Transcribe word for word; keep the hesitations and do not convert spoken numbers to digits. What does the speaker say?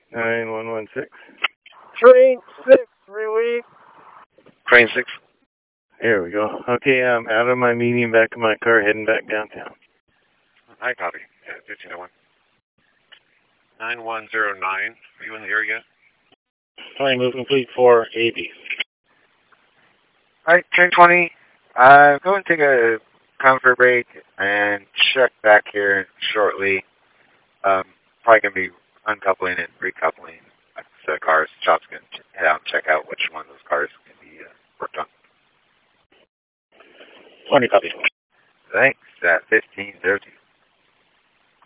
nine one one six. Train six, relief. Crane six. There we go. Okay, I'm out of my meeting, back in my car, heading back downtown. I copy. Yeah, fifteen oh one. nine one zero nine. Are you in the area? Train move complete for A B. Alright, train twenty. Uh, go and take a comfort break and check back here shortly. Um, probably going to be uncoupling and recoupling the cars. Shop's going to head out and check out which one of those cars can be uh, worked on. twenty copy. Thanks. At fifteen thirteen.